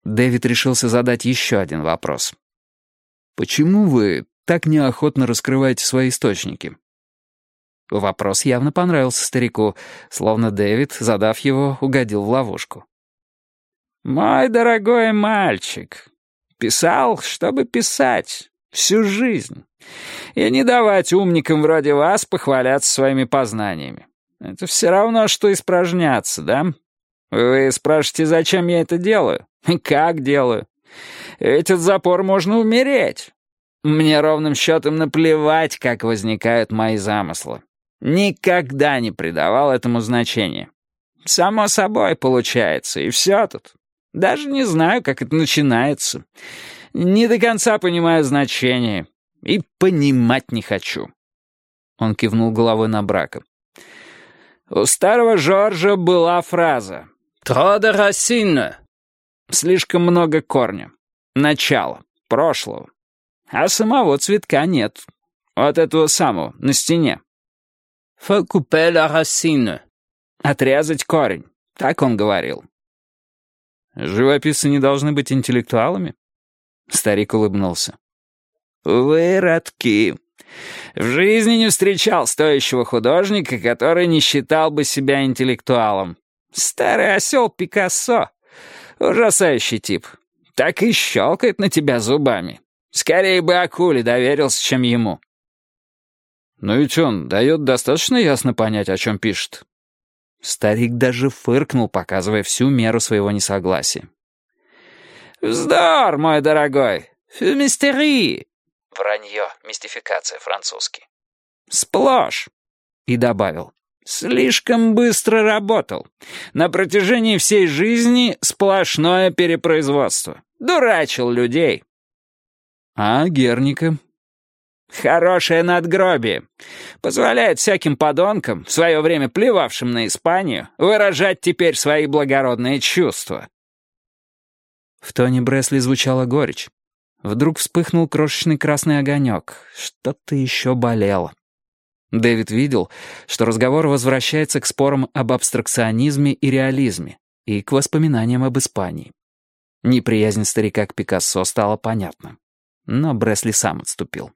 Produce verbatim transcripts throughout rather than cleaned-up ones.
Дэвид решился задать еще один вопрос. «Почему вы так неохотно раскрываете свои источники?» Вопрос явно понравился старику, словно Дэвид, задав его, угодил в ловушку. «Мой дорогой мальчик, писал, чтобы писать, всю жизнь, и не давать умникам вроде вас похваляться своими познаниями. Это все равно, что испражняться, да? Вы спрашиваете, зачем я это делаю? Как делаю? Ведь от запора можно умереть. Мне ровным счетом наплевать, как возникают мои замыслы. Никогда не придавал этому значения. Само собой получается, и все тут. Даже не знаю, как это начинается. Не до конца понимаю значение. И понимать не хочу». Он кивнул головой на Брака. «У старого Жоржа была фраза «Trop de racines» — слишком много корня, начала, прошлого. А самого цветка нет. Вот этого самого, на стене. «Faut couper la racine» — отрезать корень, так он говорил. «Живописцы не должны быть интеллектуалами?» Старик улыбнулся. «Выродки. В жизни не встречал стоящего художника, который не считал бы себя интеллектуалом. Старый осел Пикассо. Ужасающий тип. Так и щелкает на тебя зубами. Скорее бы акуле доверился, чем ему». «Но ведь он дает достаточно ясно понять, о чем пишет». Старик даже фыркнул, показывая всю меру своего несогласия. «Вздор, мой дорогой! Фюмистерии!» Вранье, мистификация, французский. «Сплошь!» И добавил. «Слишком быстро работал. На протяжении всей жизни сплошное перепроизводство. Дурачил людей». «А Герника?» «Хорошее надгробие. Позволяет всяким подонкам, в свое время плевавшим на Испанию, выражать теперь свои благородные чувства». В тоне Бресли звучала горечь. Вдруг вспыхнул крошечный красный огонек. Что-то еще болело. Дэвид видел, что разговор возвращается к спорам об абстракционизме и реализме и к воспоминаниям об Испании. Неприязнь старика к Пикассо стала понятна. Но Бресли сам отступил.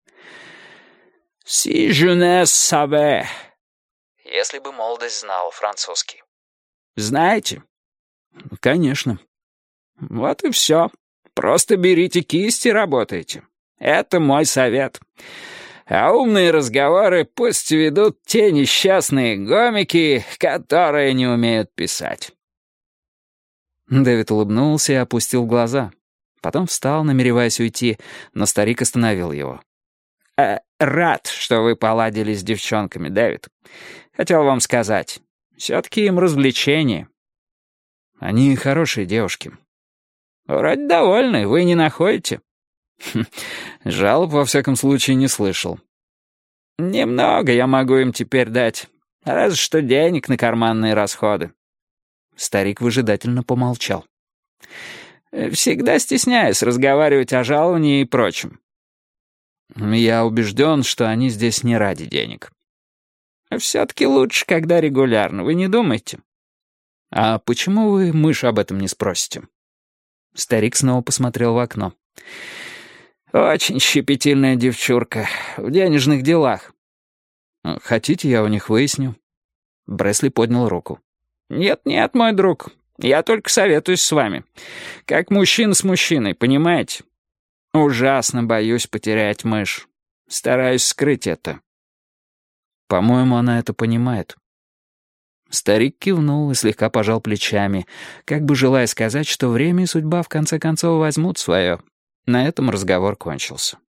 «Si jeunesse savait». Если бы молодость знала французский. «Знаете?» «Конечно». «Вот и все. Просто берите кисть и работайте. Это мой совет. А умные разговоры пусть ведут те несчастные гомики, которые не умеют писать». Дэвид улыбнулся и опустил глаза. Потом встал, намереваясь уйти, но старик остановил его. Э, «Рад, что вы поладили с девчонками, Дэвид. Хотел вам сказать. Все-таки им развлечение». «Они хорошие девушки». «Вроде довольны, вы не находите?» Хм, жалоб, во всяком случае, не слышал. «Немного я могу им теперь дать. Разве что денег на карманные расходы». Старик выжидательно помолчал. «Всегда стесняюсь разговаривать о жаловании и прочем». «Я убежден, что они здесь не ради денег». «Все-таки лучше, когда регулярно, вы не думаете?» «А почему вы мышь об этом не спросите?» Старик снова посмотрел в окно. «Очень щепетильная девчурка. В денежных делах». «Хотите, я у них выясню?» Бресли поднял руку. «Нет-нет, мой друг, я только советуюсь с вами. Как мужчина с мужчиной, понимаете? Ужасно боюсь потерять мышь. Стараюсь скрыть это». «По-моему, она это понимает». Старик кивнул и слегка пожал плечами, как бы желая сказать, что время и судьба в конце концов возьмут свое. На этом разговор кончился.